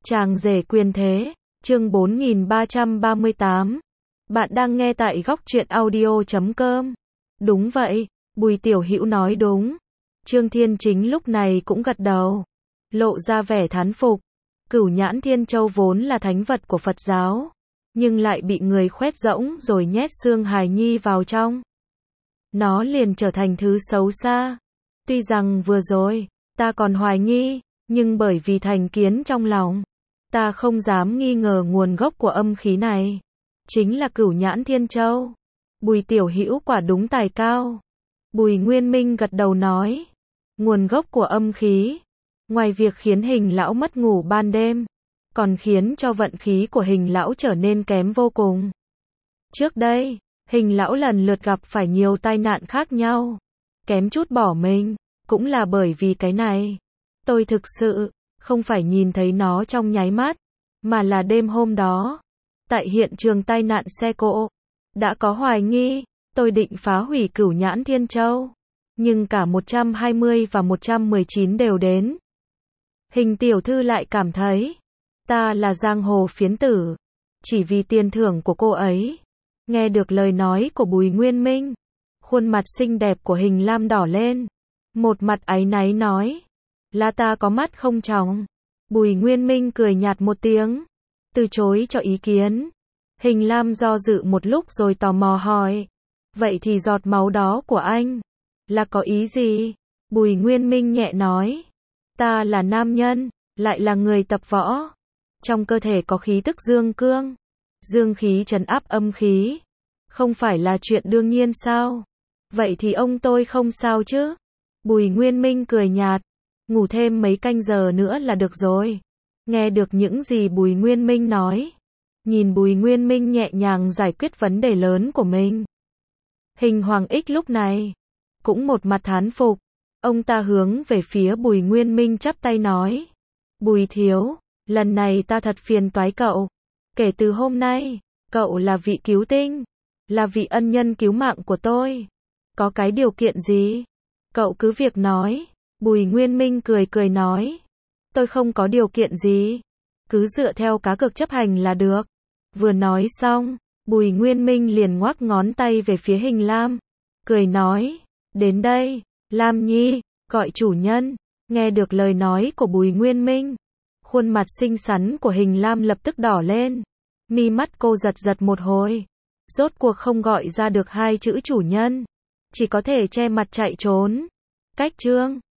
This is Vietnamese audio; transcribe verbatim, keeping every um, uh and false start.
Chàng rể quyền thế, chương bốn nghìn ba trăm ba mươi tám. Bạn đang nghe tại góc truyện audio chấm com. Đúng vậy, Bùi Tiểu Hữu nói đúng. Trương Thiên Chính lúc này cũng gật đầu, lộ ra vẻ thán phục. Cửu Nhãn Thiên Châu vốn là thánh vật của Phật giáo, nhưng lại bị người khoét rỗng rồi nhét xương hài nhi vào trong. Nó liền trở thành thứ xấu xa. Tuy rằng vừa rồi, ta còn hoài nghi, nhưng bởi vì thành kiến trong lòng, ta không dám nghi ngờ nguồn gốc của âm khí này. Chính là Cửu Nhãn Thiên Châu. Bùi Tiểu Hữu quả đúng tài cao. Bùi Nguyên Minh gật đầu nói. Nguồn gốc của âm khí, ngoài việc khiến Hình lão mất ngủ ban đêm, còn khiến cho vận khí của Hình lão trở nên kém vô cùng. Trước đây, Hình lão lần lượt gặp phải nhiều tai nạn khác nhau, kém chút bỏ mình, cũng là bởi vì cái này. Tôi thực sự không phải nhìn thấy nó trong nháy mắt, mà là đêm hôm đó, tại hiện trường tai nạn xe cộ, đã có hoài nghi. Tôi định phá hủy Cửu Nhãn Thiên Châu, nhưng cả một trăm hai mươi và một trăm mười chín đều đến. Hình tiểu thư lại cảm thấy, ta là giang hồ phiến tử, chỉ vì tiền thưởng của cô ấy. Nghe được lời nói của Bùi Nguyên Minh, khuôn mặt xinh đẹp của Hình Lam đỏ lên, một mặt áy náy nói, là ta có mắt không tròng. Bùi Nguyên Minh cười nhạt một tiếng, từ chối cho ý kiến. Hình Lam do dự một lúc rồi tò mò hỏi, vậy thì giọt máu đó của anh, là có ý gì? Bùi Nguyên Minh nhẹ nói, ta là nam nhân, lại là người tập võ. Trong cơ thể có khí tức dương cương, dương khí trấn áp âm khí, không phải là chuyện đương nhiên sao? Vậy thì ông tôi không sao chứ? Bùi Nguyên Minh cười nhạt, ngủ thêm mấy canh giờ nữa là được rồi. Nghe được những gì Bùi Nguyên Minh nói, nhìn Bùi Nguyên Minh nhẹ nhàng giải quyết vấn đề lớn của mình, Hình Hoàng Ích lúc này cũng một mặt thán phục. Ông ta hướng về phía Bùi Nguyên Minh chắp tay nói, Bùi thiếu, lần này ta thật phiền toái cậu. Kể từ hôm nay, cậu là vị cứu tinh, là vị ân nhân cứu mạng của tôi. Có cái điều kiện gì? Cậu cứ việc nói. Bùi Nguyên Minh cười cười nói, tôi không có điều kiện gì, cứ dựa theo cá cược chấp hành là được. Vừa nói xong, Bùi Nguyên Minh liền ngoắc ngón tay về phía Hình Lam, cười nói, đến đây, Lam Nhi, gọi chủ nhân. Nghe được lời nói của Bùi Nguyên Minh, khuôn mặt xinh xắn của Hình Lam lập tức đỏ lên, mi mắt cô giật giật một hồi, rốt cuộc không gọi ra được hai chữ chủ nhân, chỉ có thể che mặt chạy trốn. Cách chương